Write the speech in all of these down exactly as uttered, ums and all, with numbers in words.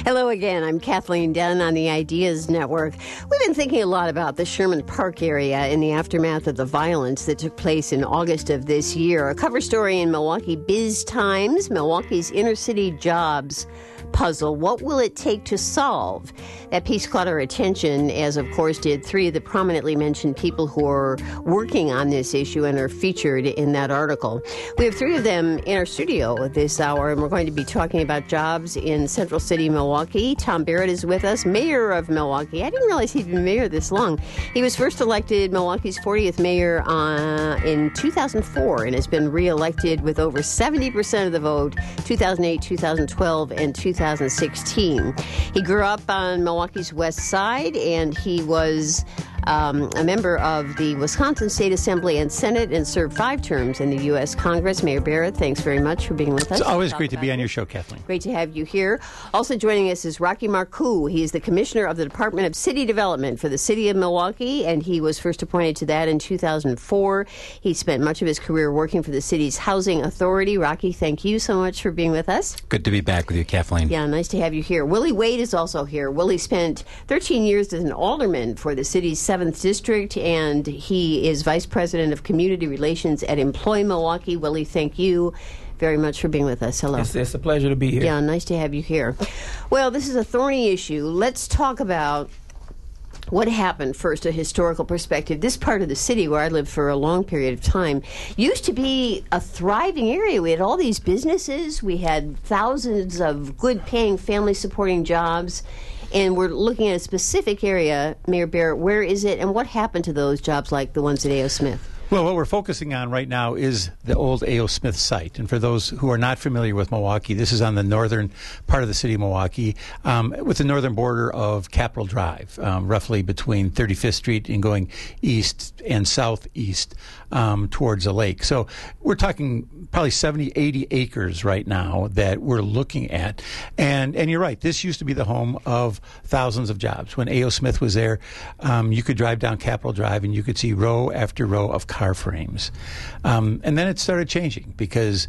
Hello again. I'm Kathleen Dunn on the Ideas Network. We've been thinking a lot about the Sherman Park area in the aftermath of the violence that took place in August of this year. A cover story in Milwaukee Biz Times, Milwaukee's inner city jobs puzzle. What will it take to solve? That piece caught our attention, as of course did three of the prominently mentioned people who are working on this issue and are featured in that article. We have three of them in our studio this hour, and we're going to be talking about jobs in Central City, Milwaukee. Tom Barrett is with us, mayor of Milwaukee. I didn't realize he'd been mayor this long. He was first elected Milwaukee's fortieth mayor uh, in two thousand four and has been reelected with over seventy percent of the vote two thousand eight, two thousand twelve, and two thousand sixteen. He grew up on Milwaukee's west side, and he was um, a member of the Wisconsin State Assembly and Senate and served five terms in the U S Congress. Mayor Barrett, thanks very much for being with us. It's always great to be on your show, Kathleen. Great to have you here. Also joining us is Rocky Marcoux. He is the Commissioner of the Department of City Development for the City of Milwaukee, and he was first appointed to that in two thousand four. He spent much of his career working for the city's Housing Authority. Rocky, thank you so much for being with us. Good to be back with you, Kathleen. Yeah, nice to have you here. Willie Wade is also here. Willie spent thirteen years as an alderman for the city's seventh District, and he is Vice President of Community Relations at Employ Milwaukee. Willie, thank you very much for being with us. Hello. It's, it's a pleasure to be here. Yeah, nice to have you here. Well, this is a thorny issue. Let's talk about what happened first, a historical perspective. This part of the city where I lived for a long period of time used to be a thriving area. We had all these businesses. We had thousands of good-paying, family-supporting jobs. And we're looking at a specific area, Mayor Barrett. Where is it, and what happened to those jobs like the ones at A O. Smith? Well, what we're focusing on right now is the old A O. Smith site. And for those who are not familiar with Milwaukee, this is on the northern part of the city of Milwaukee, um, with the northern border of Capitol Drive, um, roughly between thirty-fifth Street and going east and southeast um, towards the lake. So we're talking probably seventy, eighty acres right now that we're looking at. And and you're right, this used to be the home of thousands of jobs. When A O. Smith was there, um, you could drive down Capitol Drive and you could see row after row of car frames. Um, and then it started changing because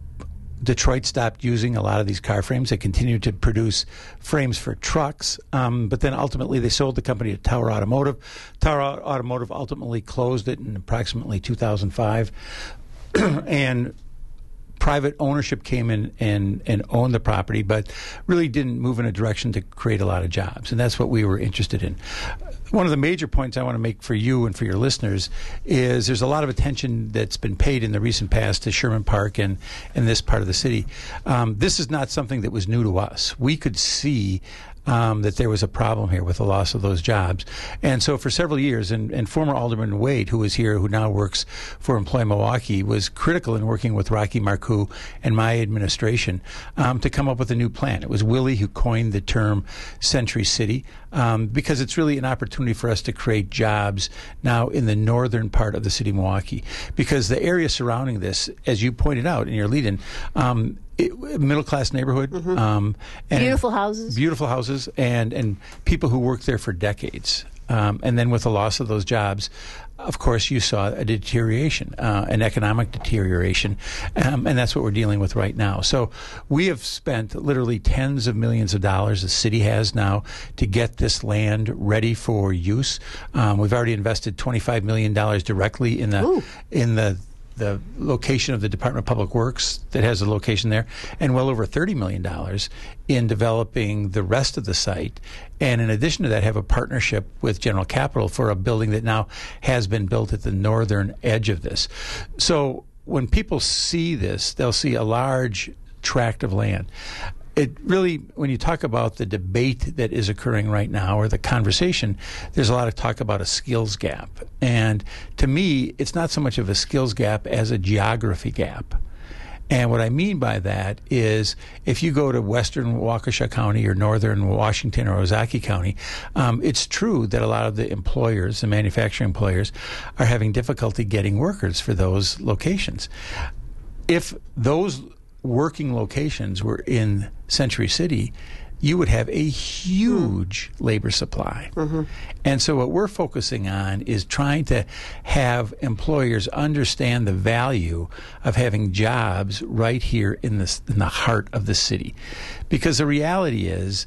Detroit stopped using a lot of these car frames. They continued to produce frames for trucks, um, but then ultimately they sold the company to Tower Automotive. Tower Automotive ultimately closed it in approximately two thousand five. And private ownership came in and, and owned the property, but really didn't move in a direction to create a lot of jobs. And that's what we were interested in. One of the major points I want to make for you and for your listeners is there's a lot of attention that's been paid in the recent past to Sherman Park and, and this part of the city. Um, this is not something that was new to us. We could see Um, that there was a problem here with the loss of those jobs. And so for several years, and, and former Alderman Wade, who is here, who now works for Employ Milwaukee, was critical in working with Rocky Marcoux and my administration um, to come up with a new plan. It was Willie who coined the term Century City um, because it's really an opportunity for us to create jobs now in the northern part of the city of Milwaukee. Because the area surrounding this, as you pointed out in your lead-in, um, It, middle-class neighborhood. Mm-hmm. Um, and beautiful houses. Beautiful houses, and, and people who worked there for decades. Um, and then with the loss of those jobs, of course, you saw a deterioration, uh, an economic deterioration, um, and that's what we're dealing with right now. So we have spent literally tens of millions of dollars, the city has now, to get this land ready for use. Um, we've already invested twenty-five million dollars directly in the Ooh. in the the location of the Department of Public Works that has a location there, and well over thirty million dollars in developing the rest of the site. And in addition to that, have a partnership with General Capital for a building that now has been built at the northern edge of this. So when people see this, they'll see a large tract of land. It really, when you talk about the debate that is occurring right now, or the conversation, there's a lot of talk about a skills gap. And to me, it's not so much of a skills gap as a geography gap. And what I mean by that is if you go to western Waukesha County or northern Washington or Ozaukee County, um, it's true that a lot of the employers, the manufacturing employers, are having difficulty getting workers for those locations. If those working locations were in Century City, you would have a huge mm. labor supply. Mm-hmm. And so what we're focusing on is trying to have employers understand the value of having jobs right here in, this, in the heart of the city. Because the reality is,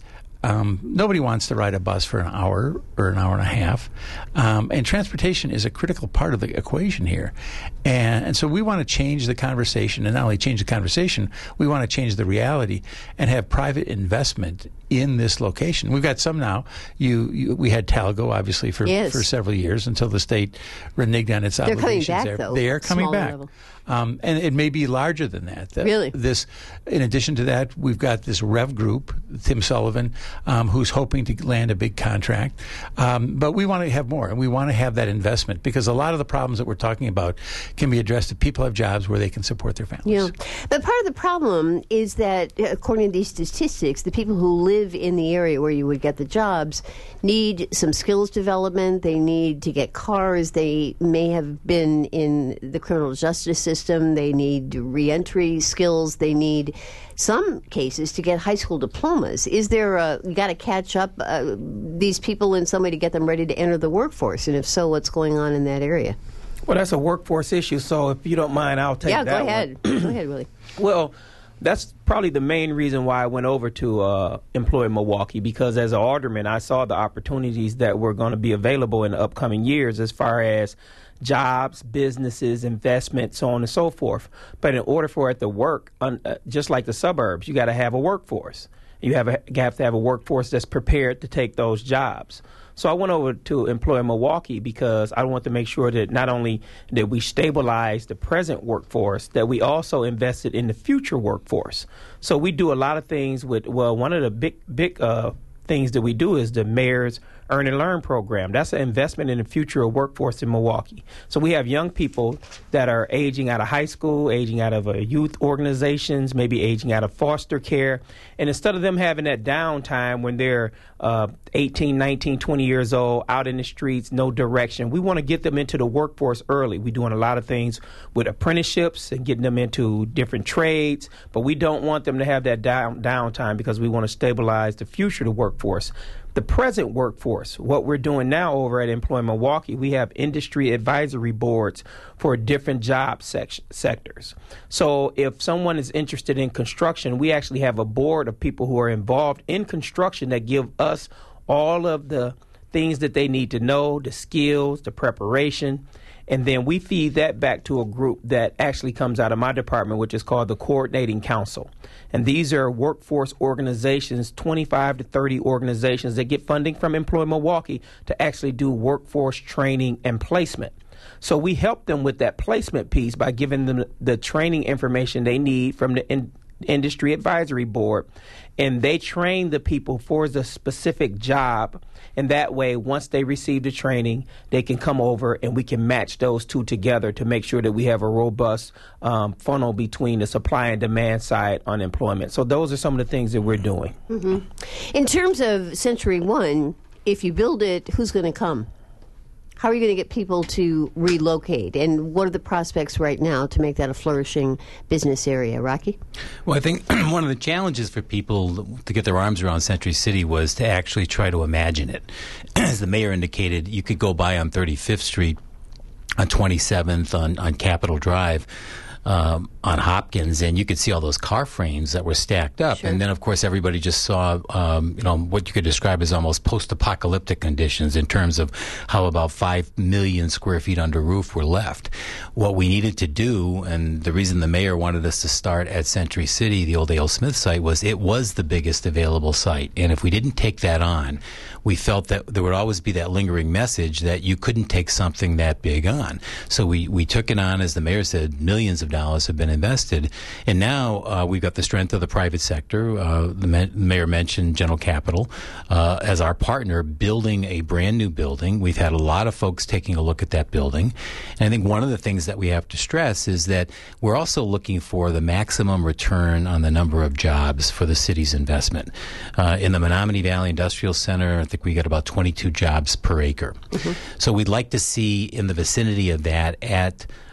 um, nobody wants to ride a bus for an hour or an hour and a half. Um, and transportation is a critical part of the equation here. And, and so we want to change the conversation, and not only change the conversation, we want to change the reality and have private investment in this location. We've got some now. You, you we had Talgo, obviously, for, yes. for several years until the state reneged on its They're obligations. coming back, there. though. They are coming Smaller back. level. Um, and it may be larger than that. The, really? This, in addition to that, we've got this Rev Group, Tim Sullivan, um, who's hoping to land a big contract. Um, but we want to have more, and we want to have that investment, because a lot of the problems that we're talking about can be addressed if people have jobs where they can support their families. Yeah. But part of the problem is that, according to these statistics, the people who live in the area where you would get the jobs need some skills development. They need to get cars. They may have been in the criminal justice system. They need reentry skills. They need, some cases, to get high school diplomas. Is there a, you got to catch up uh, these people in some way to get them ready to enter the workforce? And if so, what's going on in that area? Well, that's a workforce issue, so if you don't mind, I'll take yeah, that go ahead. one. Go ahead, Willie. Well, that's probably the main reason why I went over to uh, Employ Milwaukee, because as an alderman, I saw the opportunities that were going to be available in the upcoming years as far as jobs, businesses, investment, so on and so forth. But in order for it to work, un- uh, just like the suburbs, you got to have a workforce. You have, a, you have to have a workforce that's prepared to take those jobs. So I went over to Employ Milwaukee because I want to make sure that not only that we stabilize the present workforce, that we also invested in the future workforce. So we do a lot of things with, well, one of the big, big uh, things that we do is the mayor's Earn and Learn program. That's an investment in the future of workforce in Milwaukee. So we have young people that are aging out of high school, aging out of uh, youth organizations, maybe aging out of foster care. And instead of them having that downtime when they're uh, eighteen, nineteen, twenty years old, out in the streets, no direction, we want to get them into the workforce early. We're doing a lot of things with apprenticeships and getting them into different trades, but we don't want them to have that down downtime because we want to stabilize the future of the workforce. The present workforce, what we're doing now over at Employ Milwaukee, we have industry advisory boards for different job sec- sectors. So if someone is interested in construction, we actually have a board of people who are involved in construction that give us all of the things that they need to know, the skills, the preparation. And then we feed that back to a group that actually comes out of my department, which is called the Coordinating Council. And these are workforce organizations, twenty-five to thirty organizations that get funding from Employ Milwaukee to actually do workforce training and placement. So we help them with that placement piece by giving them the training information they need from the in- Industry Advisory Board. And they train the people for the specific job. And that way, once they receive the training, they can come over and we can match those two together to make sure that we have a robust um, funnel between the supply and demand side on employment. So those are some of the things that we're doing. Mm-hmm. In terms of Century One, if you build it, who's going to come? How are you going to get people to relocate? And what are the prospects right now to make that a flourishing business area? Rocky? Well, I think one of the challenges for people to get their arms around Century City was to actually try to imagine it. As the mayor indicated, you could go by on thirty-fifth Street, on twenty-seventh, on, on Capitol Drive, Um, on Hopkins, and you could see all those car frames that were stacked up. Sure. And then, of course, everybody just saw, um, you know, what you could describe as almost post-apocalyptic conditions in terms of how about five million square feet under roof were left. What we needed to do, and the reason the mayor wanted us to start at Century City, the old A L Smith site, was it was the biggest available site. And if we didn't take that on, we felt that there would always be that lingering message that you couldn't take something that big on. So we, we took it on, as the mayor said, millions of dollars have been invested. And now uh, we've got the strength of the private sector. Uh, the, ma- the mayor mentioned General Capital uh, as our partner building a brand new building. We've had a lot of folks taking a look at that building. And I think one of the things that we have to stress is that we're also looking for the maximum return on the number of jobs for the city's investment. Uh, in the Menominee Valley Industrial Center, I think we got about twenty-two jobs per acre. Mm-hmm. So we'd like to see in the vicinity of that at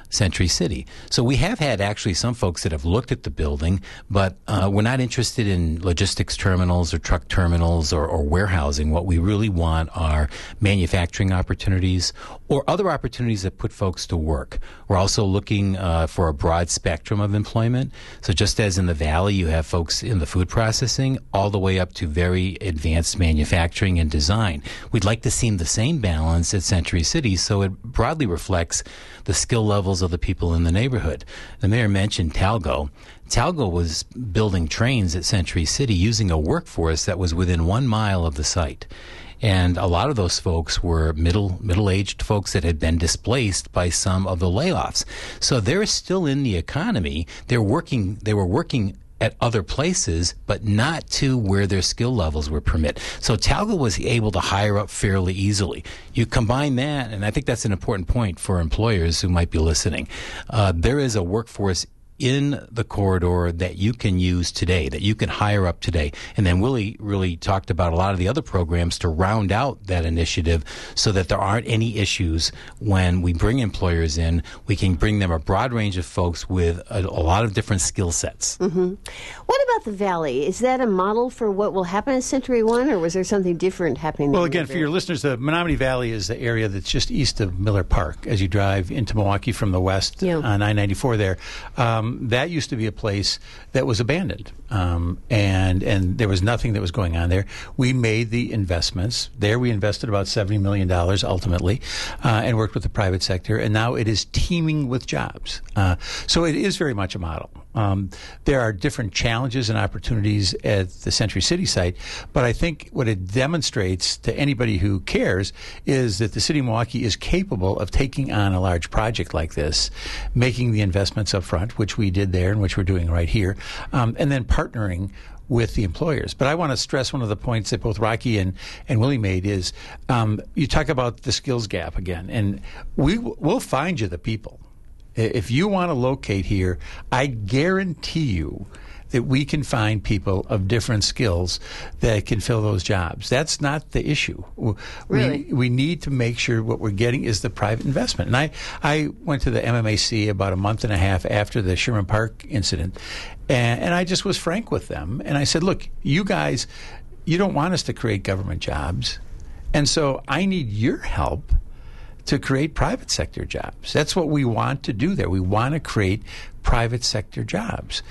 Century City. So we have had actually some folks that have looked at the building, but uh, we're not interested in logistics terminals or truck terminals or, or warehousing. What we really want are manufacturing opportunities or other opportunities that put folks to work. We're also looking uh, for a broad spectrum of employment. So just as in the Valley, you have folks in the food processing all the way up to very advanced manufacturing and design. We'd like to see the same balance at Century City so it broadly reflects the skill levels of the people in the neighborhood. The mayor mentioned Talgo. Talgo was building trains at Century City using a workforce that was within one mile of the site. And a lot of those folks were middle, middle-aged folks that had been displaced by some of the layoffs. So they're still in the economy. They're working, they were working at other places, but not to where their skill levels would permit. So Talgo was able to hire up fairly easily. You combine that, and I think that's an important point for employers who might be listening. Uh, there is a workforce in the corridor that you can use today, that you can hire up today. And then Willie really talked about a lot of the other programs to round out that initiative so that there aren't any issues when we bring employers in. We can bring them a broad range of folks with a, a lot of different skill sets. Mm-hmm. What about the Valley? Is that a model for what will happen at Century One, or was there something different happening there? Well, again, for your listeners, the Menominee Valley is the area that's just east of Miller Park as you drive into Milwaukee from the west yeah. on I ninety-four there. Um, that used to be a place that was abandoned, um, and and there was nothing that was going on there. We made the investments there. We invested about seventy million dollars ultimately, uh, and worked with the private sector, and now it is teeming with jobs. Uh, so it is very much a model. Um, there are different challenges and opportunities at the Century City site, but I think what it demonstrates to anybody who cares is that the city of Milwaukee is capable of taking on a large project like this, making the investments up front, which we did there and which we're doing right here, um, and then partnering with the employers. But I want to stress one of the points that both Rocky and, and Willie made is um, you talk about the skills gap again, and we we'll find you the people. If you want to locate here, I guarantee you that we can find people of different skills that can fill those jobs. That's not the issue. Really? We, we need to make sure what we're getting is the private investment. And I, I went to the M M A C about a month and a half after the Sherman Park incident, and, and I just was frank with them. And I said, look, you guys, you don't want us to create government jobs, and so I need your help to create private sector jobs. That's what we want to do there. We want to create private sector jobs.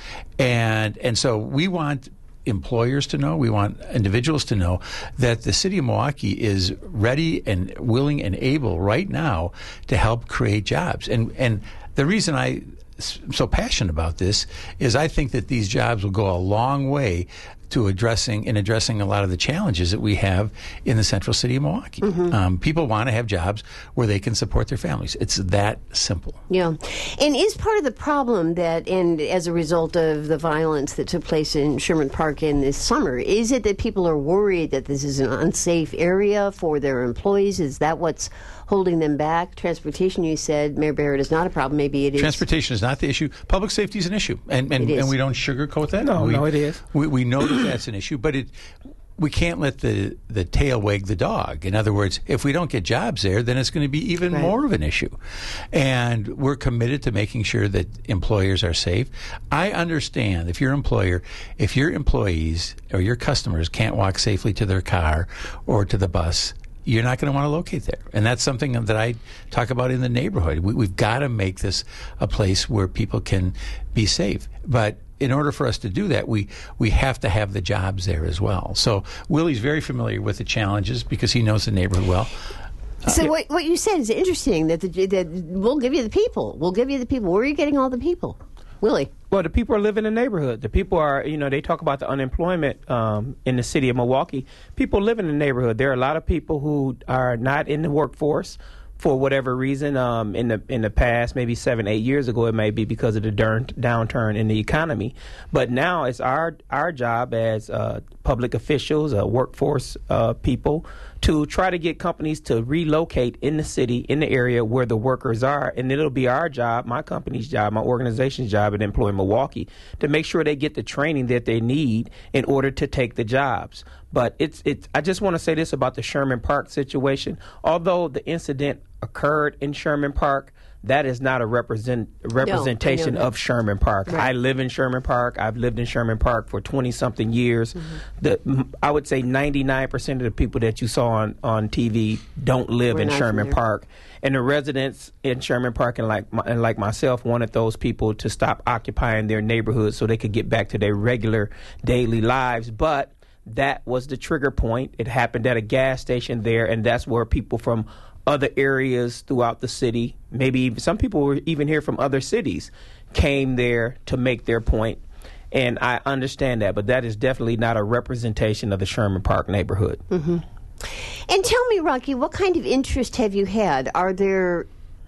And and so we want employers to know, we want individuals to know that the city of Milwaukee is ready and willing and able right now to help create jobs. And and the reason I am so passionate about this is I think that these jobs will go a long way to addressing in addressing a lot of the challenges that we have in the central city of Milwaukee. Mm-hmm. Um, people want to have jobs where they can support their families. It's that simple. Yeah. And is part of the problem that, and as a result of the violence that took place in Sherman Park in this summer, is it that people are worried that this is an unsafe area for their employees? Is that what's holding them back? Transportation, you said, Mayor Barrett, is not a problem. Maybe it is. Transportation is not the issue. Public safety is an issue. And and, and we don't sugarcoat that. No, we, no, it is. We, we know that that's an issue, but it we can't let the, the tail wag the dog. In other words, if we don't get jobs there, then it's going to be even right. more of an issue. And we're committed to making sure that employers are safe. I understand if your employer, if your employees or your customers can't walk safely to their car or to the bus, you're not going to want to locate there. And that's something that I talk about in the neighborhood. We, we've got to make this a place where people can be safe. But in order for us to do that, we, we have to have the jobs there as well. So Willie's very familiar with the challenges because he knows the neighborhood well. So uh, what, what you said is interesting, that, the, that we'll give you the people. We'll give you the people. Where are you getting all the people? Willie? Well, the people are living in the neighborhood. The people are, you know, they talk about the unemployment um, in the city of Milwaukee. People live in the neighborhood. There are a lot of people who are not in the workforce for whatever reason. Um, in the in the past, maybe seven, eight years ago, it may be because of the durn- downturn in the economy. But now it's our our job as uh, public officials, uh, workforce uh, people, to try to get companies to relocate in the city, in the area where the workers are. And it'll be our job, my company's job, my organization's job at Employ Milwaukee, to make sure they get the training that they need in order to take the jobs. But it's it's. I just want to say this about the Sherman Park situation. Although the incident occurred in Sherman Park, that is not a represent representation no, of Sherman Park. Right. I live in Sherman Park. I've lived in Sherman Park for twenty-something years. Mm-hmm. The, I would say ninety-nine percent of the people that you saw on, on T V don't live We're in Sherman Park. And the residents in Sherman Park and like and like myself wanted those people to stop occupying their neighborhoods so they could get back to their regular daily lives. But that was the trigger point. It happened at a gas station there, and that's where people from other areas throughout the city, maybe even, some people were even here from other cities, came there to make their point. And I understand that, but that is definitely not a representation of the Sherman Park neighborhood. Mm-hmm. And tell me, Rocky, what kind of interest have you had? Are there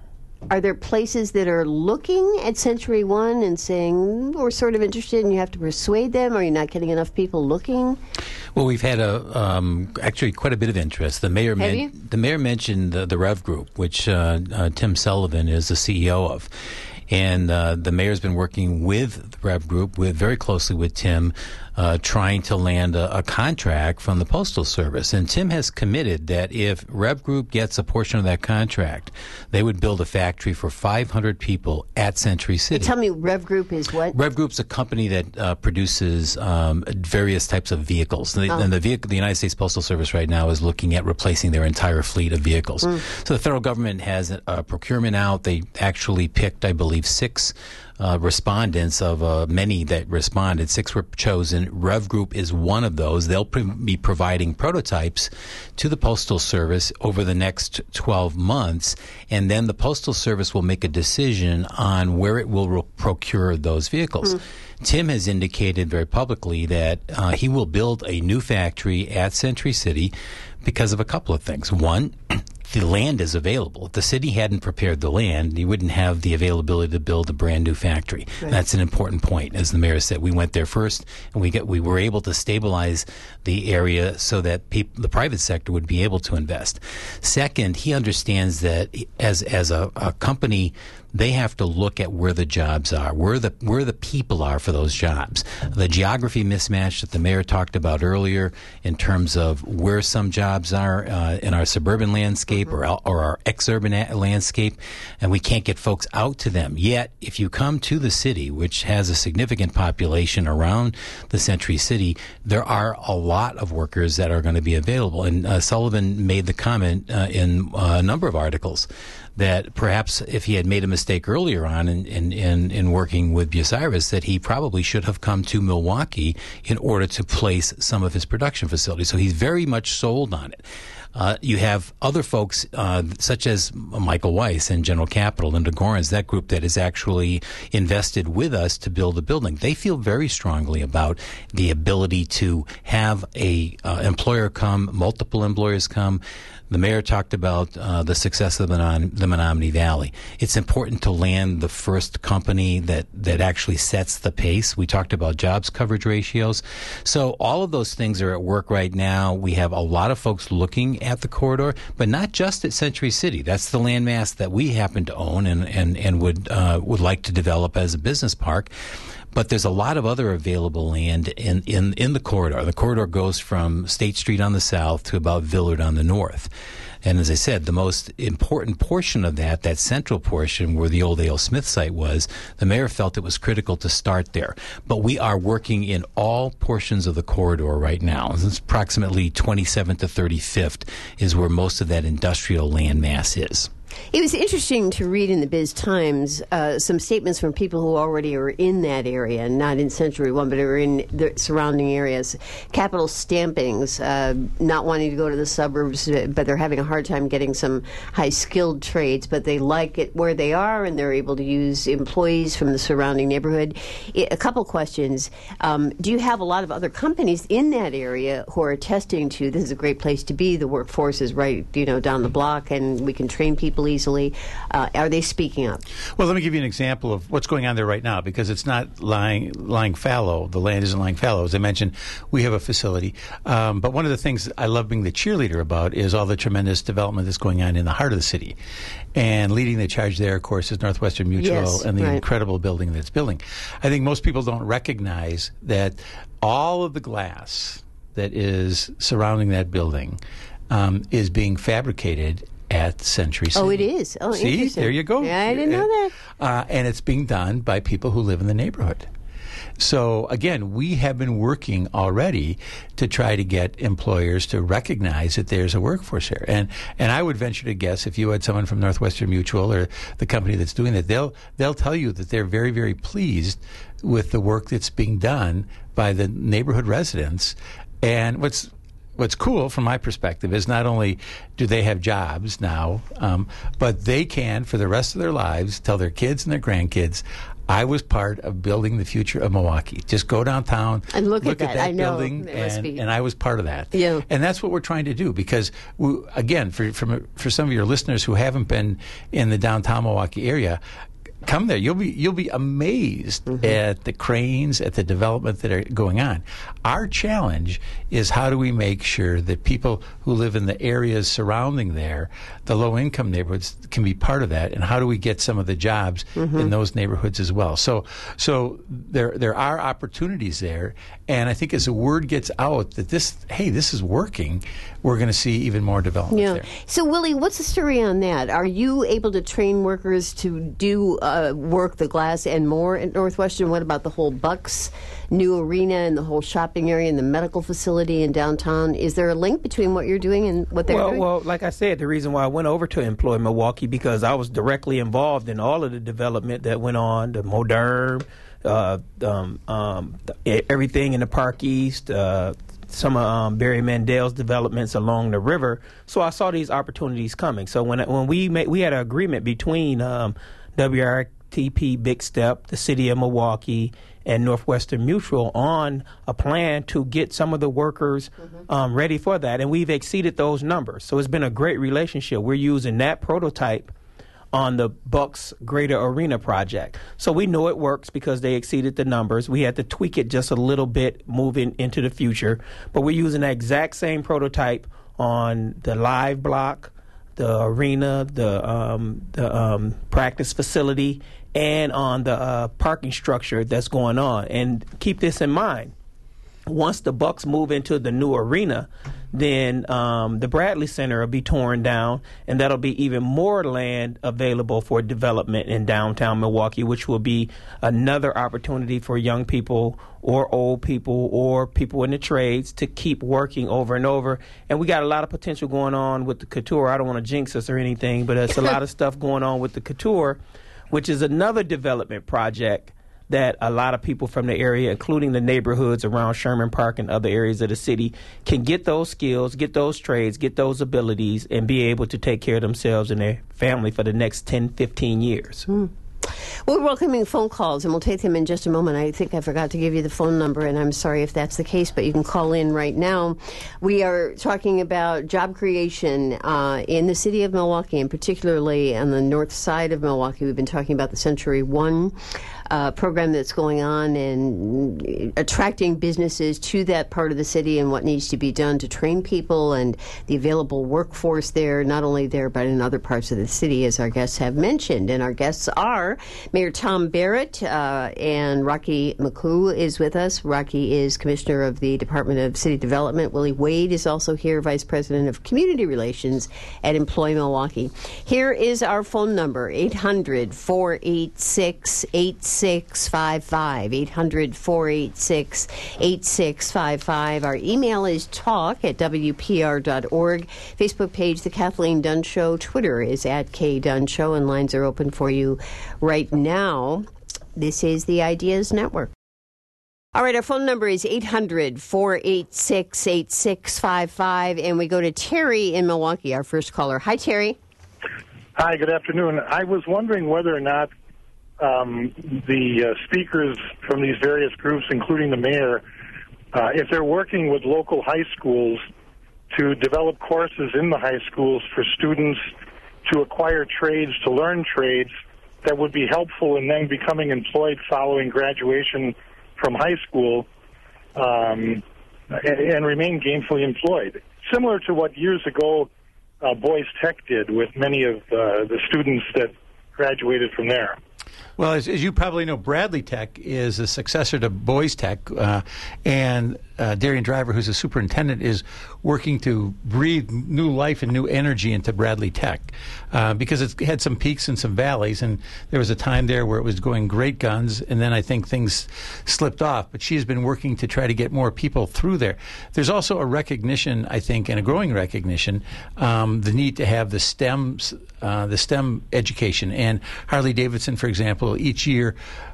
are there places that are looking at Century One and saying, we're sort of interested, and you have to persuade them? Are you not getting enough people looking? Well, we've had a um, actually quite a bit of interest. The mayor, Have you? the mayor mentioned the, the Rev Group, which uh, uh, Tim Sullivan is the C E O of. And uh, the mayor's been working with the Rev Group, with very closely with Tim, uh, trying to land a, a contract from the Postal Service. And Tim has committed that if Rev Group gets a portion of that contract, they would build a factory for five hundred people at Century City. Tell me, Rev Group is what? Rev Group's a company that uh, produces um, various types of vehicles. And, the, oh. and the, vehicle, the United States Postal Service right now is looking at replacing their entire fleet of vehicles. Mm. So the federal government has a, a procurement out. They actually picked, I believe, six uh, respondents of uh, many that responded. Six were chosen. Rev Group is one of those. They'll pre- be providing prototypes to the Postal Service over the next twelve months, and then the Postal Service will make a decision on where it will re- procure those vehicles. Mm. Tim has indicated very publicly that uh, he will build a new factory at Century City because of a couple of things. One, the land is available. If the city hadn't prepared the land, you wouldn't have the availability to build a brand new factory. Right. That's an important point. As the mayor said, we went there first, and we get we were able to stabilize the area so that people, the private sector would be able to invest. Second, he understands that as as a, a company, they have to look at where the jobs are, where the where the people are for those jobs. The geography mismatch that the mayor talked about earlier in terms of where some jobs are uh, in our suburban landscape mm-hmm. or, or our ex-urban a- landscape, and we can't get folks out to them. Yet, if you come to the city, which has a significant population around the Century City, there are a lot of workers that are going to be available. And uh, Sullivan made the comment uh, in uh, a number of articles that perhaps if he had made a mistake earlier on in, in, in, in working with Bucyrus, that he probably should have come to Milwaukee in order to place some of his production facilities. So he's very much sold on it. Uh, you have other folks, uh, such as Michael Weiss and General Capital and DeGorens, that group that is actually invested with us to build a building. They feel very strongly about the ability to have a uh, employer come, multiple employers come. The mayor talked about uh, the success of the, non, the Menominee Valley. It's important to land the first company that, that actually sets the pace. We talked about jobs coverage ratios. So all of those things are at work right now. We have a lot of folks looking at the corridor, but not just at Century City. That's the landmass that we happen to own and, and, and would, uh, would like to develop as a business park. But there's a lot of other available land in, in, in the corridor. The corridor goes from State Street on the south to about Villard on the north. And as I said, the most important portion of that, that central portion where the old A L Smith site was, the mayor felt it was critical to start there. But we are working in all portions of the corridor right now. It's approximately twenty-seventh to thirty-fifth is where most of that industrial land mass is. It was interesting to read in the Biz Times uh, some statements from people who already are in that area, not in Century One, but are in the surrounding areas. Capital Stampings, uh, not wanting to go to the suburbs, but they're having a hard time getting some high-skilled trades, but they like it where they are, and they're able to use employees from the surrounding neighborhood. A couple questions. Um, do you have a lot of other companies in that area who are attesting to this is a great place to be, the workforce is right, you know, down the block, and we can train people easily? Uh, are they speaking up? Well, let me give you an example of what's going on there right now, because it's not lying lying fallow. The land isn't lying fallow. As I mentioned, we have a facility. Um, but one of the things I love being the cheerleader about is all the tremendous development that's going on in the heart of the city. And leading the charge there, of course, is Northwestern Mutual yes, and the right. incredible building that it's building. I think most people don't recognize that all of the glass that is surrounding that building um, is being fabricated at Century City. Oh, it is. Oh, See, interesting. there you go. Yeah, I didn't know that. Uh, and it's being done by people who live in the neighborhood. So, again, we have been working already to try to get employers to recognize that there's a workforce here. And and I would venture to guess if you had someone from Northwestern Mutual or the company that's doing that, they'll they'll tell you that they're very, very pleased with the work that's being done by the neighborhood residents. And what's What's cool from my perspective is not only do they have jobs now, um, but they can, for the rest of their lives, tell their kids and their grandkids, I was part of building the future of Milwaukee. Just go downtown and look, look at at that, that I know. building, It must and, be. and I was part of that. Yeah. And that's what we're trying to do because, we, again, for, for, for some of your listeners who haven't been in the downtown Milwaukee area, come there. You'll be you'll be amazed mm-hmm. at the cranes, at the development that are going on. Our challenge is how do we make sure that people who live in the areas surrounding there, the low-income neighborhoods, can be part of that, and how do we get some of the jobs mm-hmm. in those neighborhoods as well? So so there there are opportunities there, and I think as the word gets out that this, hey, this is working, we're going to see even more development yeah. there. So, Willie, what's the story on that? Are you able to train workers to do uh, work the glass and more at Northwestern? What about the whole Bucks new arena and the whole shopping area and the medical facility in downtown? Is there a link between what you're doing and what they're well, doing? Well, like I said, the reason why I went over to Employ Milwaukee because I was directly involved in all of the development that went on, the Modern, uh, um, um, everything in the Park East, uh, some of um, Barry Mandel's developments along the river. So I saw these opportunities coming. So when when we made, we had an agreement between um, W R T P, Big Step, the City of Milwaukee, and Northwestern Mutual on a plan to get some of the workers mm-hmm. um, ready for that. And we've exceeded those numbers. So it's been a great relationship. We're using that prototype on the Bucks Greater Arena project. So we know it works because they exceeded the numbers. We had to tweak it just a little bit moving into the future. But we're using that exact same prototype on the live block, the arena, the, um, the um, practice facility, and on the uh, parking structure that's going on. And keep this in mind. Once the Bucks move into the new arena, then um, the Bradley Center will be torn down, and that'll be even more land available for development in downtown Milwaukee, which will be another opportunity for young people or old people or people in the trades to keep working over and over. And we got a lot of potential going on with the Couture. I don't want to jinx us or anything, but there's a lot of stuff going on with the Couture, which is another development project that a lot of people from the area, including the neighborhoods around Sherman Park and other areas of the city, can get those skills, get those trades, get those abilities, and be able to take care of themselves and their family for the next ten, fifteen years. Mm. We're welcoming phone calls, and we'll take them in just a moment. I think I forgot to give you the phone number, and I'm sorry if that's the case, but you can call in right now. We are talking about job creation uh, in the city of Milwaukee, and particularly on the north side of Milwaukee. We've been talking about the Century One uh, program that's going on and attracting businesses to that part of the city and what needs to be done to train people and the available workforce there, not only there but in other parts of the city, as our guests have mentioned. And our guests are Mayor Tom Barrett uh, and Rocky McClue is with us. Rocky is Commissioner of the Department of City Development. Willie Wade is also here, Vice President of Community Relations at Employ Milwaukee. Here is our phone number, eight hundred, four eight six, eight six five five, eight hundred, four eight six, eight six five five. Our email is talk at W P R dot org. Facebook page, The Kathleen Dunn Show. Twitter is at K Dunn Show, and lines are open for you right now. This is the Ideas Network. All right, our phone number is eight hundred, four eight six, eight six five five, and we go to Terry in Milwaukee, our first caller. Hi, Terry. Hi, good afternoon. I was wondering whether or not um, the uh, speakers from these various groups, including the mayor, uh, if they're working with local high schools to develop courses in the high schools for students to acquire trades, to learn trades that would be helpful in them becoming employed following graduation from high school um, and, and remain gainfully employed. Similar to what years ago uh, Boys Tech did with many of uh, the students that graduated from there. Well, as, as you probably know, Bradley Tech is a successor to Boys Tech, uh, and uh, Darian Driver, who's a superintendent, is working to breathe new life and new energy into Bradley Tech uh, because it's had some peaks and some valleys, and there was a time there where it was going great guns, and then I think things slipped off. But she's been working to try to get more people through there. There's also a recognition, I think, and a growing recognition, um, the need to have the STEM, uh, the STEM education. And Harley Davidson, for example, each year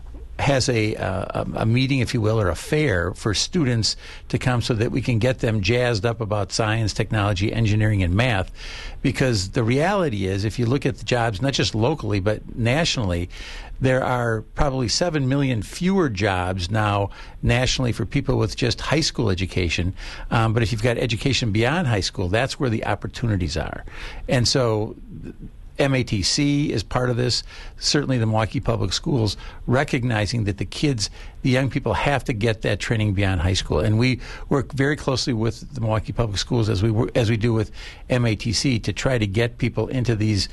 has a, uh, a meeting, if you will, or a fair for students to come so that we can get them jazzed up about science, technology, engineering, and math. Because the reality is, if you look at the jobs, not just locally, but nationally, there are probably seven million fewer jobs now nationally for people with just high school education. Um, but if you've got education beyond high school, that's where the opportunities are. And so M A T C is part of this, certainly the Milwaukee Public Schools, recognizing that the kids, the young people, have to get that training beyond high school. And we work very closely with the Milwaukee Public Schools, as we work, as we do with M A T C, to try to get people into these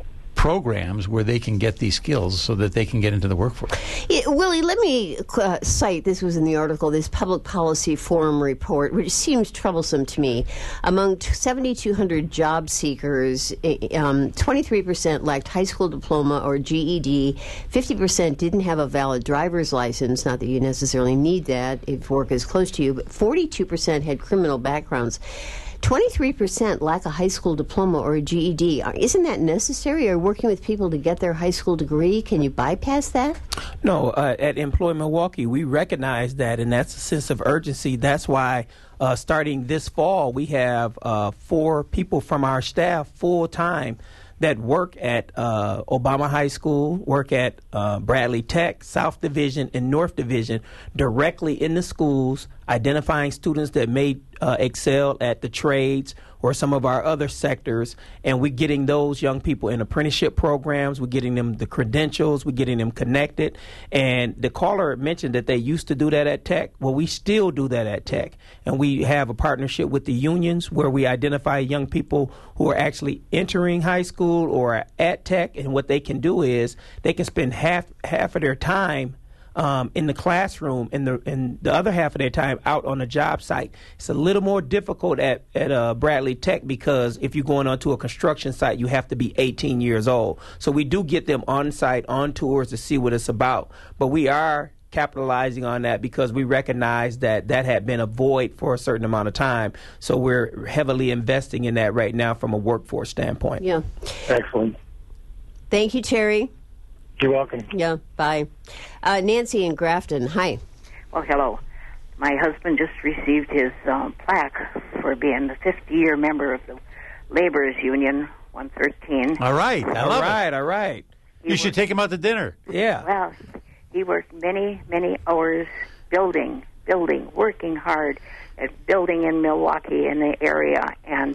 programs where they can get these skills so that they can get into the workforce. Yeah, Willie, let me uh, cite, this was in the article, this Public Policy Forum report, which seems troublesome to me. Among seven thousand two hundred job seekers, um, twenty-three percent lacked high school diploma or G E D, fifty percent didn't have a valid driver's license, not that you necessarily need that if work is close to you, but forty-two percent had criminal backgrounds. twenty-three percent lack a high school diploma or a G E D. Isn't that necessary? Are you working with people to get their high school degree? Can you bypass that? No, uh, at Employ Milwaukee, we recognize that, and that's a sense of urgency. That's why uh, starting this fall, we have uh, four people from our staff full-time that work at uh, Obama High School, work at uh, Bradley Tech, South Division, and North Division, directly in the schools, identifying students that may uh, excel at the trades or some of our other sectors, and we're getting those young people in apprenticeship programs, we're getting them the credentials, we're getting them connected. And the caller mentioned that they used to do that at Tech. Well, we still do that at Tech, and we have a partnership with the unions where we identify young people who are actually entering high school or at Tech, and what they can do is they can spend half half of their time Um, in the classroom, and the and the other half of their time out on the job site. It's a little more difficult at at uh, Bradley Tech, because if you're going onto a construction site, you have to be eighteen years old. So we do get them on site, on tours to see what it's about. But we are capitalizing on that because we recognize that that had been a void for a certain amount of time. So we're heavily investing in that right now from a workforce standpoint. Yeah. Excellent. Thank you, Terry. You're welcome. Yeah, bye. Uh, Nancy in Grafton, hi. Well, hello. My husband just received his um, plaque for being the fifty-year member of the Laborers Union, one thirteen. All right. I All love right, it. all right. You should take him out to dinner. Yeah. Well, he worked many, many hours building, building, working hard at building in Milwaukee in the area. And,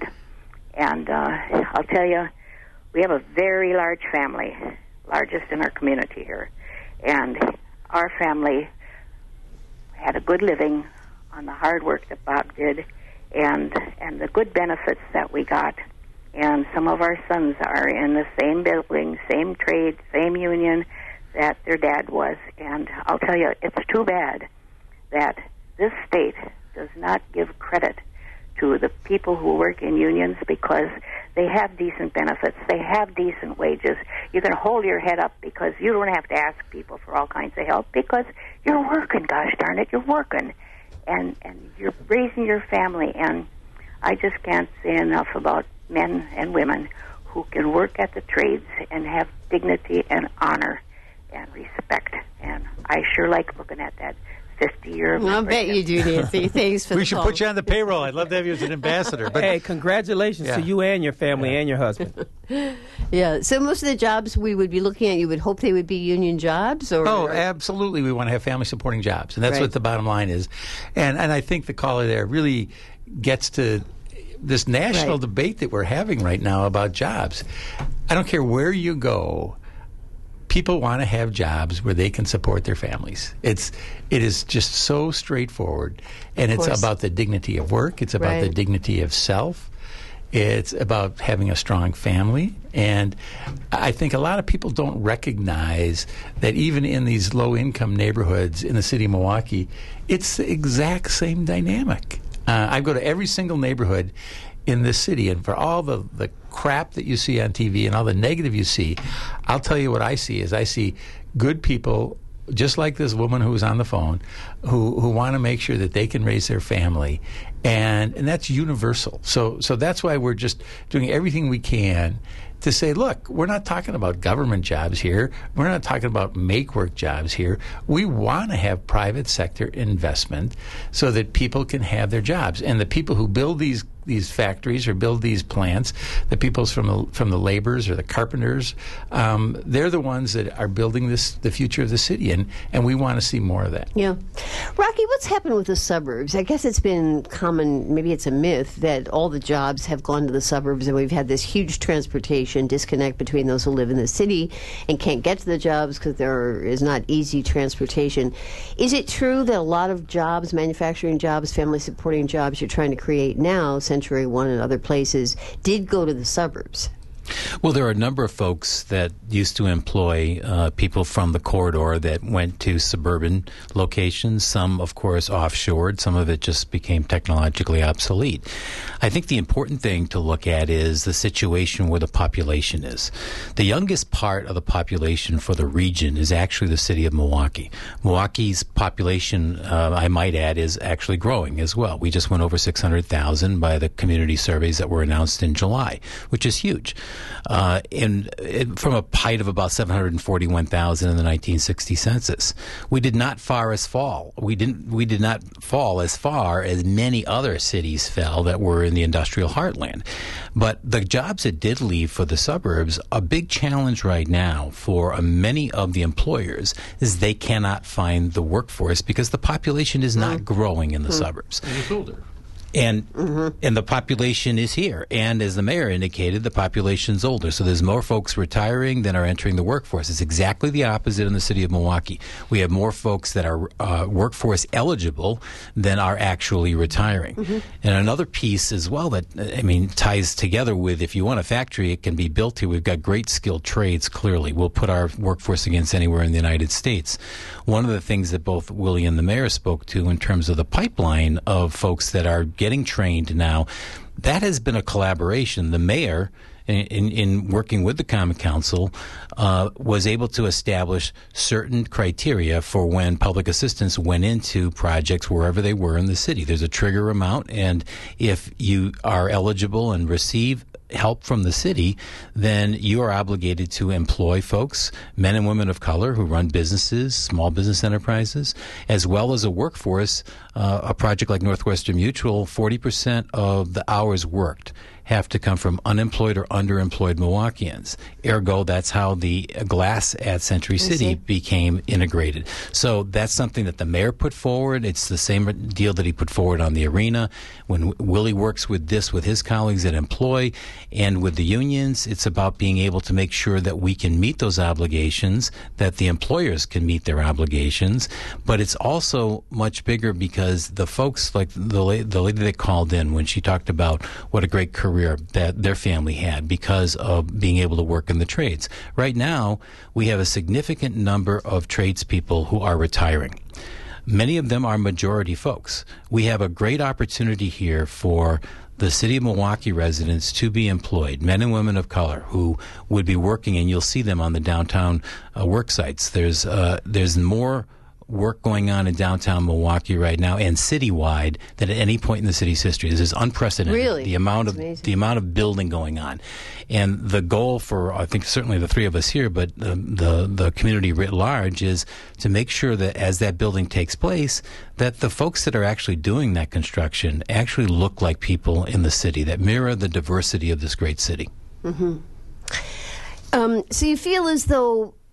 and uh, I'll tell you, we have a very large family, largest in our community here. And our family had a good living on the hard work that Bob did and and the good benefits that we got. And some of our sons are in the same building, same trade, same union that their dad was. And I'll tell you, it's too bad that this state does not give credit to the people who work in unions, because they have decent benefits, they have decent wages. You can hold your head up because you don't have to ask people for all kinds of help, because you're working, gosh darn it, you're working. And, and you're raising your family. And I just can't say enough about men and women who can work at the trades and have dignity and honor and respect. And I sure like looking at that fifty-year membership. I'll bet you do, Nancy. Thanks for We the should call. put you on the payroll. I'd love to have you as an ambassador. But Hey, congratulations Yeah. to you and your family and your husband. Yeah, so most of the jobs we would be looking at, you would hope they would be union jobs? Or Oh, absolutely. We want to have family supporting jobs, and that's Right. what the bottom line is. And and I think the caller there really gets to this national Right. debate that we're having right now about jobs. I don't care where you go. People want to have jobs where they can support their families. It's it is just so straightforward, and it's course. about the dignity of work. It's about the Right. dignity of self. It's about having a strong family. And I think a lot of people don't recognize that even in these low-income neighborhoods in the city of Milwaukee, it's the exact same dynamic. Uh, I go to every single neighborhood in this city, and for all the, the crap that you see on T V and all the negative you see, I'll tell you what I see is I see good people, just like this woman who was on the phone, who, who want to make sure that they can raise their family. And and that's universal. So so that's why we're just doing everything we can to say, look, we're not talking about government jobs here. We're not talking about make-work jobs here. We want to have private sector investment so that people can have their jobs. And the people who build these these factories or build these plants, the people from the, from the laborers or the carpenters, um, they're the ones that are building this the future of the city, and, and we want to see more of that. Yeah. Rocky, what's happened with the suburbs? I guess it's been common, maybe it's a myth, that all the jobs have gone to the suburbs, and we've had this huge transportation disconnect between those who live in the city and can't get to the jobs because there is not easy transportation. Is it true that a lot of jobs, manufacturing jobs, family supporting jobs you're trying to create now, Century One and other places, did go to the suburbs? Well, there are a number of folks that used to employ uh, people from the corridor that went to suburban locations. Some, of course, offshored. Some of it just became technologically obsolete. I think the important thing to look at is the situation where the population is. The youngest part of the population for the region is actually the city of Milwaukee. Milwaukee's population, uh, I might add, is actually growing as well. We just went over six hundred thousand by the community surveys that were announced in July, which is huge. Uh, in, in from a height of about seven hundred forty-one thousand in the nineteen sixty census, we did not far as fall. We didn't. We did not fall as far as many other cities fell that were in the industrial heartland. But the jobs that did leave for the suburbs, a big challenge right now for uh, many of the employers is they cannot find the workforce because the population is not mm-hmm. growing in the mm-hmm. suburbs. And it's older. And mm-hmm. and the population is here. And as the mayor indicated, the population's older. So there's more folks retiring than are entering the workforce. It's exactly the opposite in the city of Milwaukee. We have more folks that are uh, workforce eligible than are actually retiring. Mm-hmm. And another piece as well that, I mean, ties together with if you want a factory, it can be built here. We've got great skilled trades, clearly. We'll put our workforce against anywhere in the United States. One of the things that both Willie and the mayor spoke to in terms of the pipeline of folks that are getting trained now, that has been a collaboration. The mayor, in, in, in working with the Common Council, uh, was able to establish certain criteria for when public assistance went into projects wherever they were in the city. There's a trigger amount, and if you are eligible and receive help from the city, then you are obligated to employ folks, men and women of color who run businesses, small business enterprises, as well as a workforce. Uh, a project like Northwestern Mutual, forty percent of the hours worked have to come from unemployed or underemployed Milwaukeeans. Ergo, that's how the glass at Century City became integrated. So that's something that the mayor put forward. It's the same deal that he put forward on the arena. When Willie works with this with his colleagues that employ and with the unions, it's about being able to make sure that we can meet those obligations, that the employers can meet their obligations. But it's also much bigger because the folks, like the, la- the lady that called in when she talked about what a great career that their family had because of being able to work in the trades. Right now, we have a significant number of tradespeople who are retiring. Many of them are majority folks. We have a great opportunity here for the city of Milwaukee residents to be employed, men and women of color who would be working, and you'll see them on the downtown uh, work sites. There's uh, there's more work going on in downtown Milwaukee right now and citywide than at any point in the city's history. This is unprecedented. Really? The amount That's of amazing. the amount of building going on. And the goal for, I think, certainly the three of us here, but the, the, the community writ large is to make sure that as that building takes place, that the folks that are actually doing that construction actually look like people in the city, that mirror the diversity of this great city. Mm-hmm. Um, so you feel as though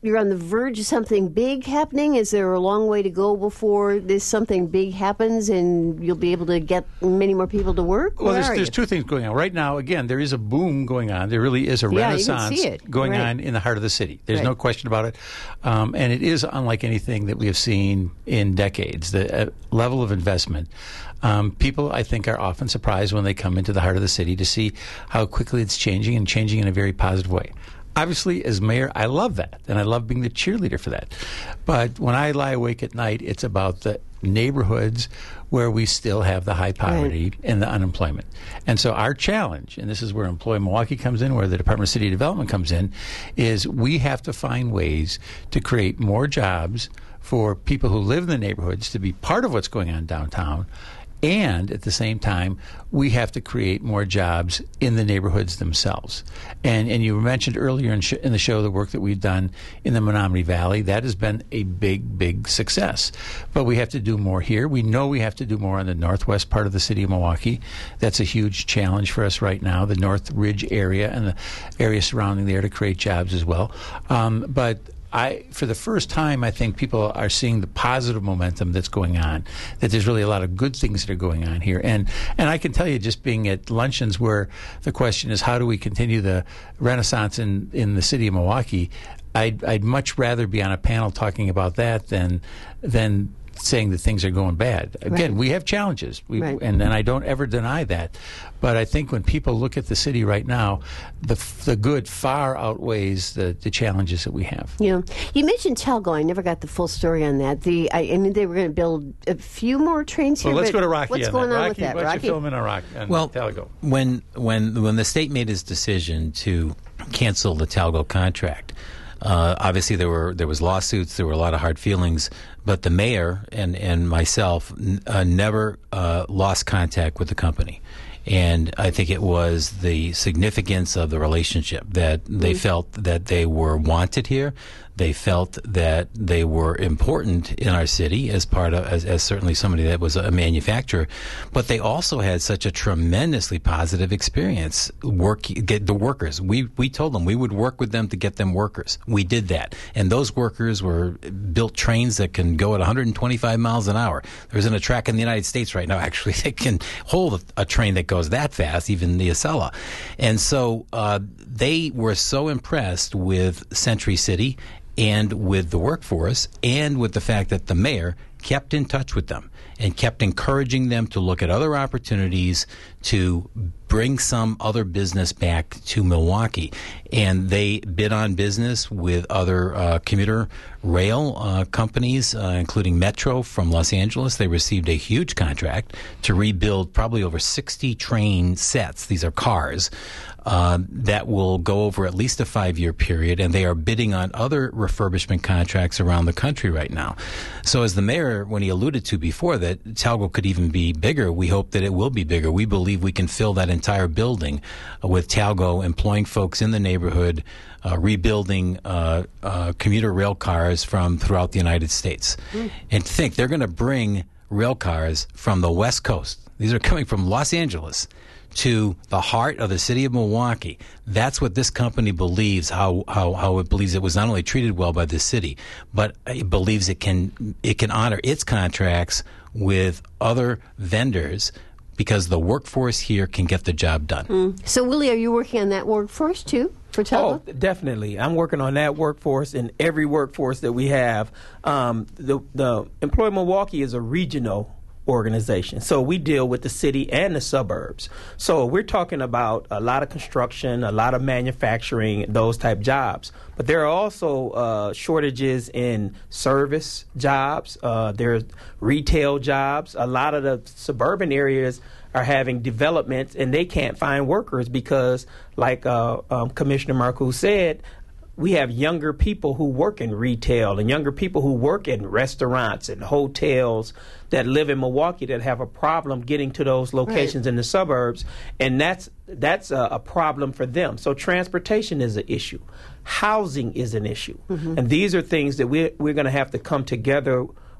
you're on the verge of something big happening? Is there a long way to go before this something big happens and you'll be able to get many more people to work? Well, Where there's, are there's you? two things going on. Right now, again, there is a boom going on. There really is a Yeah, you can renaissance see it. going Right. on in the heart of the city. There's Right. no question about it. Um, and it is unlike anything that we have seen in decades. The uh, level of investment. Um, people, I think, are often surprised when they come into the heart of the city to see how quickly it's changing and changing in a very positive way. Obviously, as mayor, I love that, and I love being the cheerleader for that. But when I lie awake at night, it's about the neighborhoods where we still have the high poverty Right. and the unemployment. And so our challenge, and this is where Employ Milwaukee comes in, where the Department of City Development comes in, is we have to find ways to create more jobs for people who live in the neighborhoods to be part of what's going on downtown. And at the same time, we have to create more jobs in the neighborhoods themselves. And and you mentioned earlier in, sh- in the show the work that we've done in the Menominee Valley. That has been a big, big success. But we have to do more here. We know we have to do more in the northwest part of the city of Milwaukee. That's a huge challenge for us right now, the North Ridge area and the area surrounding there to create jobs as well. Um, but I, for the first time, I think people are seeing the positive momentum that's going on, that there's really a lot of good things that are going on here. And and I can tell you, just being at luncheons where the question is, how do we continue the renaissance in, in the city of Milwaukee, I'd, I'd much rather be on a panel talking about that than than saying that things are going bad. Again, Right. we have challenges, we, Right. and, and I don't ever deny that. But I think when people look at the city right now, the the good far outweighs the, the challenges that we have. Yeah, you mentioned Talgo. I never got the full story on that. The I, I mean, they were going to build a few more trains here. Well, let's but go to Rocky. What's on going that. on Rocky, with that, why don't Rocky? you fill in on Rocky? On Well, Talgo. when when when the state made its decision to cancel the Talgo contract, uh, obviously there were there was lawsuits, there were a lot of hard feelings, but the mayor and and myself n- uh, never uh, lost contact with the company. And I think it was the significance of the relationship that they Mm. felt that they were wanted here. They felt that they were important in our city as part of, as, as certainly somebody that was a manufacturer. But they also had such a tremendously positive experience work get the workers. We we told them we would work with them to get them workers. We did that, and those workers were built trains that can go at one hundred twenty-five miles an hour. There isn't a track in the United States right now actually that can hold a, a train that goes that fast, even the Acela. And so uh, they were so impressed with Century City and with the workforce and with the fact that the mayor kept in touch with them and kept encouraging them to look at other opportunities to bring some other business back to Milwaukee. And they bid on business with other uh, commuter rail uh, companies, uh, including Metro from Los Angeles. They received a huge contract to rebuild probably over sixty train sets. These are cars. Uh, that will go over at least a five-year period, and they are bidding on other refurbishment contracts around the country right now. So as the mayor, when he alluded to before that Talgo could even be bigger, we hope that it will be bigger. We believe we can fill that entire building uh, with Talgo employing folks in the neighborhood, uh, rebuilding uh, uh, commuter rail cars from throughout the United States. Mm. And to think, they're going to bring rail cars from the West Coast. These are coming from Los Angeles to the heart of the city of Milwaukee. That's what this company believes, how, how, how it believes it was not only treated well by the city, but it believes it can it can honor its contracts with other vendors because the workforce here can get the job done. Mm. So, Willie, are you working on that workforce too for Talgo? Oh, definitely. I'm working on that workforce and every workforce that we have. Um, the, the Employ Milwaukee is a regional organization. So we deal with the city and the suburbs. So we're talking about a lot of construction, a lot of manufacturing, those type jobs. But there are also uh, shortages in service jobs. Uh, there's retail jobs. A lot of the suburban areas are having developments and they can't find workers because, like uh, um, Commissioner Marcoux said, we have younger people who work in retail and younger people who work in restaurants and hotels that live in Milwaukee that have a problem getting to those locations right. in the suburbs, and that's that's a, a problem for them. So transportation is an issue. Housing is an issue. Mm-hmm. And these are things that we're, we're going to have to come together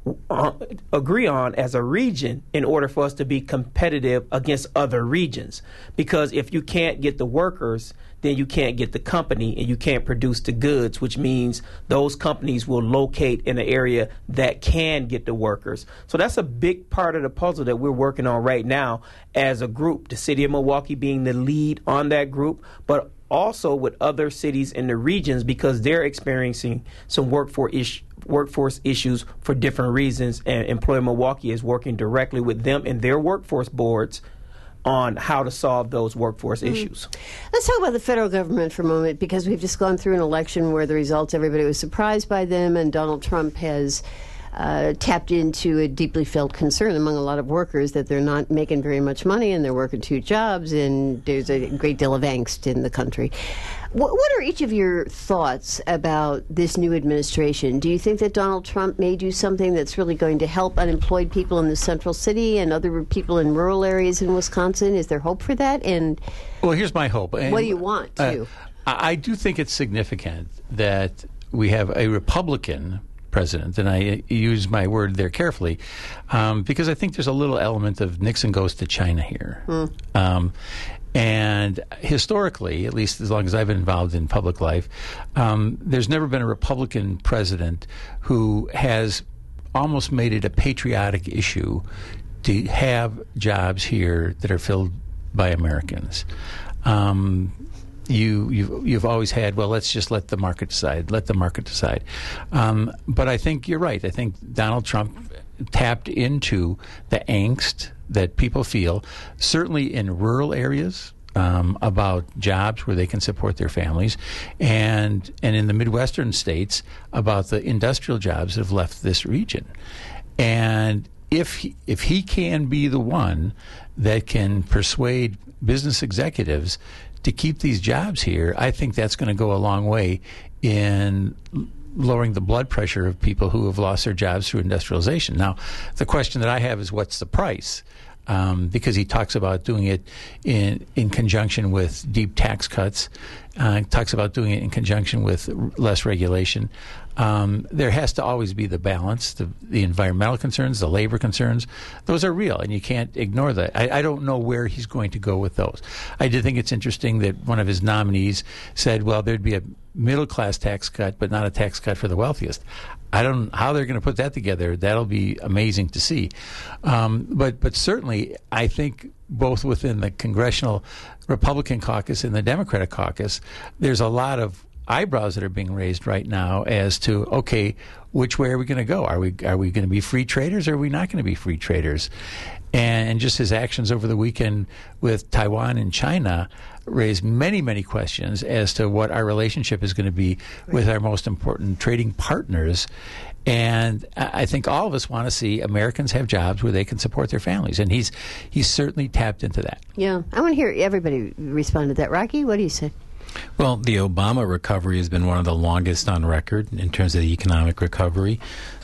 uh, agree on as a region in order for us to be competitive against other regions. Because if you can't get the workers, then you can't get the company and you can't produce the goods, which means those companies will locate in an area that can get the workers. So that's a big part of the puzzle that we're working on right now as a group, the city of Milwaukee being the lead on that group, but also with other cities in the regions because they're experiencing some workforce issues. workforce issues for different reasons, and Employer Milwaukee is working directly with them and their workforce boards on how to solve those workforce mm. issues. Let's talk about the federal government for a moment, because we've just gone through an election where the results, everybody was surprised by them, and Donald Trump has uh, tapped into a deeply felt concern among a lot of workers that they're not making very much money and they're working two jobs, and there's a great deal of angst in the country. What are each of your thoughts about this new administration? Do you think that Donald Trump may do something that's really going to help unemployed people in the central city and other people in rural areas in Wisconsin? Is there hope for that? And well, here's my hope. And, what do you want, too? Uh, I do think it's significant that we have a Republican president, and I use my word there carefully, um, because I think there's a little element of Nixon goes to China here. Mm. Um, And historically, at least as long as I've been involved in public life, um, there's never been a Republican president who has almost made it a patriotic issue to have jobs here that are filled by Americans. Um, you, you've, you've always had, well, let's just let the market decide, let the market decide. Um, but I think you're right. I think Donald Trump tapped into the angst that people feel, certainly in rural areas, um, about jobs where they can support their families, and and in the Midwestern states about the industrial jobs that have left this region. And if he, if he can be the one that can persuade business executives to keep these jobs here, I think that's going to go a long way in lowering the blood pressure of people who have lost their jobs through industrialization. Now, the question that I have is, what's the price? Um, because he talks about doing it in in conjunction with deep tax cuts, uh, talks about doing it in conjunction with less regulation. Um, there has to always be the balance. The, the environmental concerns, the labor concerns, those are real, and you can't ignore that. I, I don't know where he's going to go with those. I did think it's interesting that one of his nominees said, well, there'd be a middle-class tax cut, but not a tax cut for the wealthiest. I don't know how they're going to put that together. That'll be amazing to see. Um, but but certainly, I think both within the Congressional Republican caucus and the Democratic caucus, there's a lot of eyebrows that are being raised right now as to, okay, which way are we going to go? Are we are we going to be free traders, or are we not going to be free traders? And just his actions over the weekend with Taiwan and China raised many, many questions as to what our relationship is going to be with our most important trading partners. And I think all of us want to see Americans have jobs where they can support their families. And he's he's certainly tapped into that. Yeah. I want to hear everybody respond to that. Rocky, what do you say? Well, the Obama recovery has been one of the longest on record in terms of the economic recovery.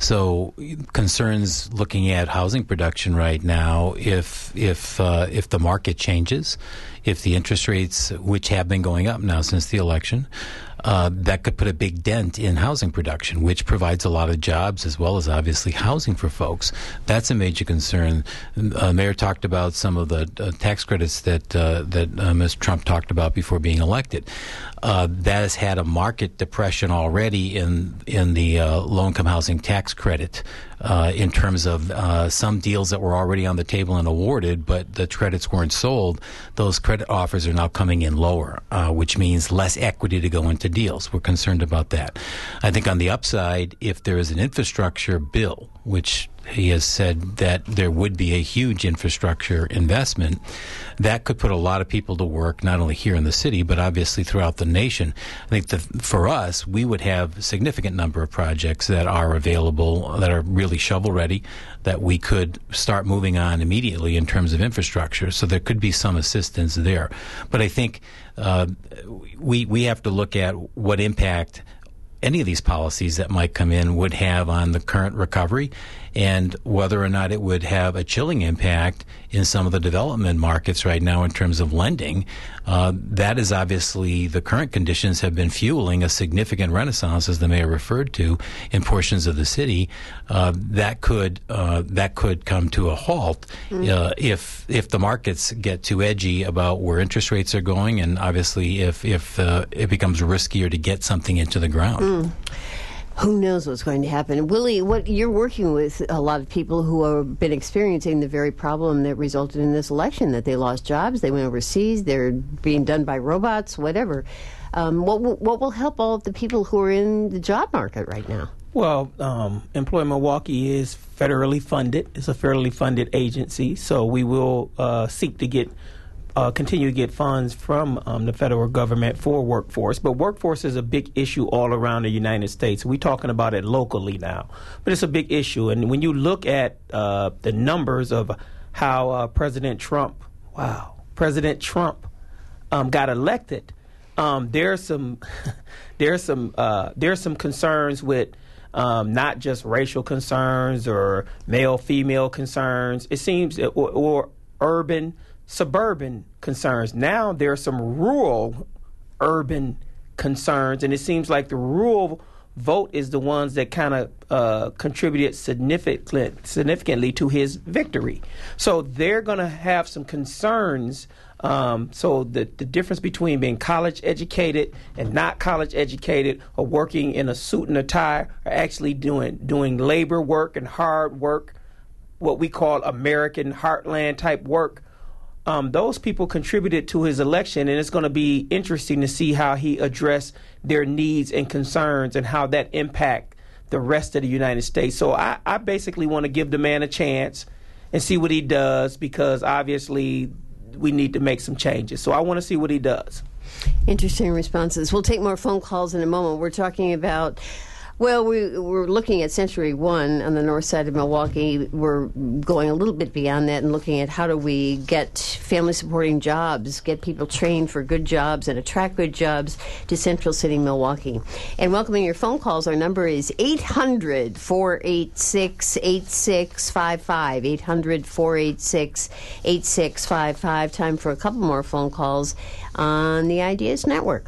So concerns looking at housing production right now, if if uh, if the market changes, if the interest rates, which have been going up now since the election, uh, that could put a big dent in housing production, which provides a lot of jobs as well as obviously housing for folks. That's a major concern. Uh, Mayor talked about some of the uh, tax credits that uh, that uh, Miz Trump talked about before being elected. Uh, that has had a market depression already in in the uh, low-income housing tax credit uh, in terms of uh, some deals that were already on the table and awarded, but the credits weren't sold. Those credit offers are now coming in lower, uh, which means less equity to go into deals. We're concerned about that. I think on the upside, if there is an infrastructure bill, which he has said that there would be a huge infrastructure investment, that could put a lot of people to work, not only here in the city, but obviously throughout the nation. I think that for us, we would have a significant number of projects that are available, that are really shovel-ready, that we could start moving on immediately in terms of infrastructure. So there could be some assistance there. But I think uh, we we have to look at what impact any of these policies that might come in would have on the current recovery. and whether or not it would have a chilling impact in some of the development markets right now in terms of lending. Uh, that is obviously the current conditions have been fueling a significant renaissance, as the mayor referred to, in portions of the city. Uh, that could uh, that could come to a halt mm. uh, if if the markets get too edgy about where interest rates are going, and obviously if if uh, it becomes riskier to get something into the ground. Mm. Who knows what's going to happen? Willie, what you're working with a lot of people who have been experiencing the very problem that resulted in this election, that they lost jobs, they went overseas, they're being done by robots, whatever. Um, what, will, what will help all of the people who are in the job market right now? Well, um, Employ Milwaukee is federally funded. It's a federally funded agency, so we will uh, seek to get Uh, continue to get funds from um, the federal government for workforce. But workforce is a big issue all around the United States. We're talking about it locally now, but it's a big issue. And when you look at uh, the numbers of how uh, President Trump, wow, President Trump um, got elected, um, there's some, there's some, uh, there's some concerns with um, not just racial concerns or male-female concerns. It seems, or, or urban. Suburban concerns. Now there are some rural urban concerns, and it seems like the rural vote is the ones that kind of uh, contributed significant, significantly to his victory. So they're going to have some concerns. Um, so the, the difference between being college educated and not college educated, or working in a suit and a tie, or actually doing doing labor work and hard work, what we call American heartland type work. Um, those people contributed to his election, and it's going to be interesting to see how he addressed their needs and concerns and how that impact the rest of the United States. So I, I basically want to give the man a chance and see what he does, because obviously we need to make some changes. So I want to see what he does. Interesting responses. We'll take more phone calls in a moment. We're talking about Well, we, we're looking at Century One on the north side of Milwaukee. We're going a little bit beyond that and looking at how do we get family-supporting jobs, get people trained for good jobs and attract good jobs to Central City, Milwaukee. And welcoming your phone calls, our number is eight hundred, four eight six, eight six five five, eight hundred, four eight six, eight six five five. Time for a couple more phone calls on the Ideas Network.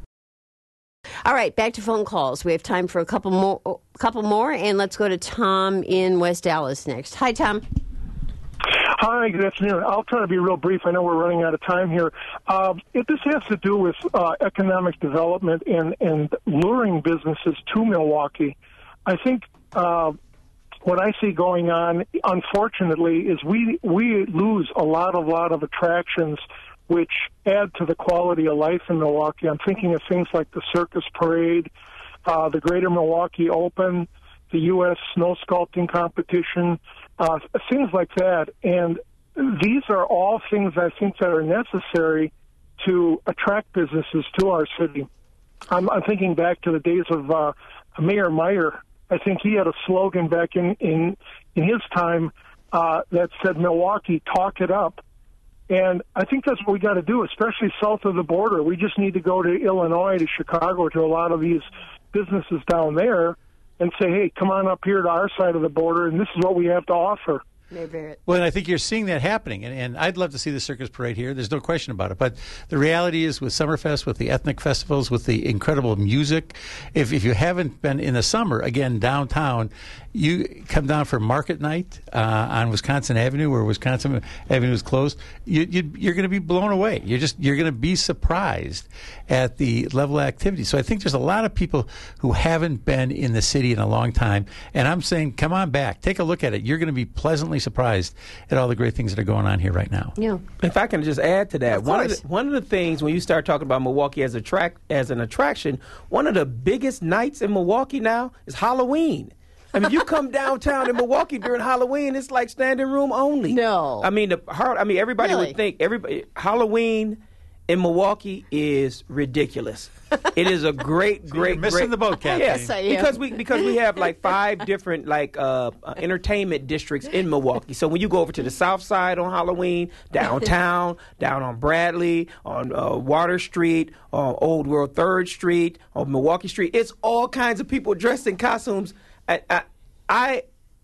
All right, back to phone calls. We have time for a couple more, couple more, and let's go to Tom in West Dallas next. Hi, Tom. Hi, good afternoon. I'll try to be real brief. I know we're running out of time here. Uh, it, this has to do with uh, economic development and, and luring businesses to Milwaukee. I think uh, what I see going on, unfortunately, is we we lose a lot, a lot of attractions which add to the quality of life in Milwaukee. I'm thinking of things like the Circus Parade, uh, the Greater Milwaukee Open, the U S Snow Sculpting Competition, uh, things like that. And these are all things I think that are necessary to attract businesses to our city. I'm, I'm thinking back to the days of uh, Mayor Meyer. I think he had a slogan back in, in, in his time uh, that said, Milwaukee, talk it up. And I think that's what we got to do, especially south of the border. We just need to go to Illinois, to Chicago, to a lot of these businesses down there and say, hey, come on up here to our side of the border, and this is what we have to offer. Well, and I think you're seeing that happening, and, and I'd love to see the Circus Parade here. There's no question about it. But the reality is with Summerfest, with the ethnic festivals, with the incredible music, if, if you haven't been in the summer, again, downtown, you come down for market night uh, on Wisconsin Avenue, where Wisconsin Avenue is closed, you, you, you're going to be blown away. You're just you're going to be surprised at the level of activity. So I think there's a lot of people who haven't been in the city in a long time, and I'm saying, come on back, take a look at it. You're going to be pleasantly surprised at all the great things that are going on here right now. Yeah. If I can just add to that, of one of the, one of the things when you start talking about Milwaukee as a track as an attraction, one of the biggest nights in Milwaukee now is Halloween. I mean, you come downtown in Milwaukee during Halloween, it's like standing room only. No. I mean, the hard, I mean, everybody really? would think everybody Halloween in Milwaukee is ridiculous. It is a great, so great, you're missing great, the boat, Kathleen. Yes, I am. because we because we have like five different like uh, uh, entertainment districts in Milwaukee. So when you go over to the South Side on Halloween, downtown, down on Bradley, on uh, Water Street, on Old World Third Street, on Milwaukee Street, it's all kinds of people dressed in costumes. I, I, I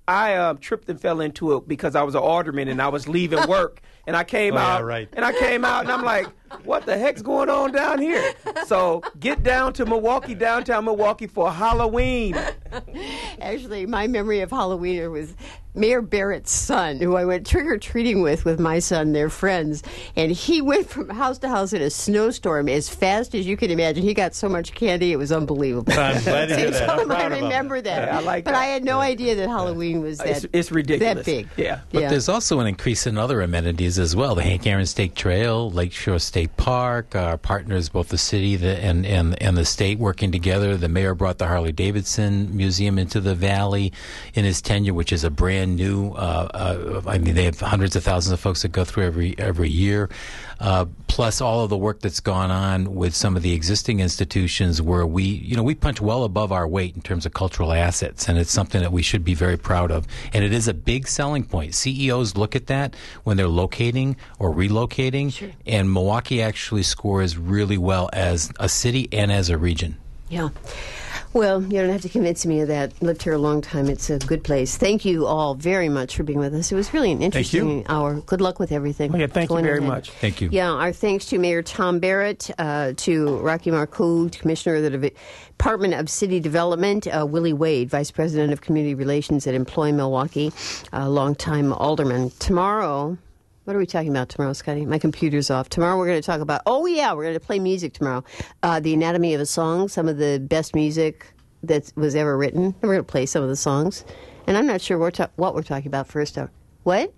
I uh, tripped and fell into it because I was an alderman and I was leaving work. And I came oh, out, yeah, right. and I came out, and I'm like, what the heck's going on down here? So get down to Milwaukee, downtown Milwaukee for Halloween. Actually, my memory of Halloween was Mayor Barrett's son, who I went trick-or-treating with with my son, their friends, and he went from house to house in a snowstorm as fast as you can imagine. He got so much candy, it was unbelievable. I'm glad to hear that. I'm I proud of him. remember that. Yeah, I like but that. I had no idea that Halloween was that, It's, it's ridiculous. that big. Yeah. But Yeah. there's also an increase in other amenities as well. The Hank Aaron State Trail, Lakeshore State Park, our partners, both the city the, and, and, and the state working together. The mayor brought the Harley-Davidson Museum into the valley in his tenure, which is a brand new, uh, uh, I mean, they have hundreds of thousands of folks that go through every, every year. Uh, plus all of the work that's gone on with some of the existing institutions where we, you know, we punch well above our weight in terms of cultural assets, and it's something that we should be very proud of. And it is a big selling point. C E Os look at that when they're locating or relocating, sure. and Milwaukee actually scores really well as a city and as a region. Yeah. Well, you don't have to convince me of that. Lived here a long time. It's a good place. Thank you all very much for being with us. It was really an interesting hour. Good luck with everything. Oh, yeah, thank you Going very ahead. much. Thank you. Yeah, our thanks to Mayor Tom Barrett, uh, to Rocky Marcoux, Commissioner of the Department of City Development, uh, Willie Wade, Vice President of Community Relations at Employ Milwaukee, uh, longtime alderman. Tomorrow... What are we talking about tomorrow, Scotty? My computer's off. Tomorrow we're going to talk about, oh yeah, we're going to play music tomorrow. Uh, the Anatomy of a Song, some of the best music that was ever written. And we're going to play some of the songs. And I'm not sure we're ta- what we're talking about first. What?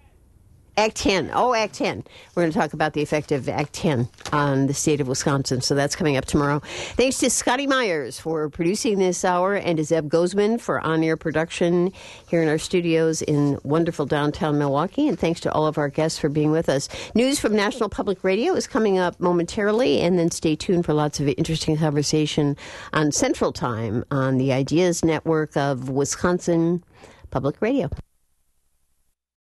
Act ten. Oh, Act ten. We're going to talk about the effect of Act ten on the state of Wisconsin. So that's coming up tomorrow. Thanks to Scotty Myers for producing this hour and to Zeb Gozman for on-air production here in our studios in wonderful downtown Milwaukee. And thanks to all of our guests for being with us. News from National Public Radio is coming up momentarily. And then stay tuned for lots of interesting conversation on Central Time on the Ideas Network of Wisconsin Public Radio.